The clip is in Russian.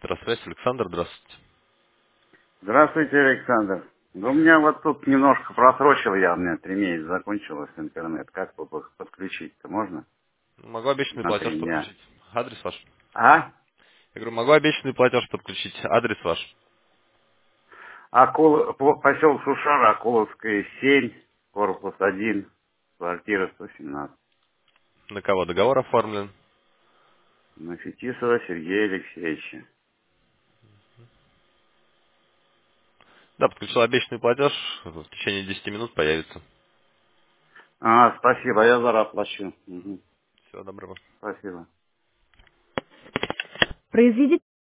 Электросвязь. Александр, здравствуйте. Здравствуйте, Александр. Ну, у меня вот тут немножко просрочил я, у меня 3 месяца закончилось интернет. Как подключить-то можно? Могу обещанный На 3 платеж дня. подключить. Адрес ваш. А? Я говорю, могу обещанный платеж подключить. Адрес ваш. Поселок Шушара, Акуловская, 7, корпус 1, квартира 117. На кого договор оформлен? На Фетисова Сергея Алексеевича. Да, подключил обещанный платеж. В течение 10 минут появится. Спасибо, я зараз плачу. Мгм. Всего доброго. Спасибо. Произведите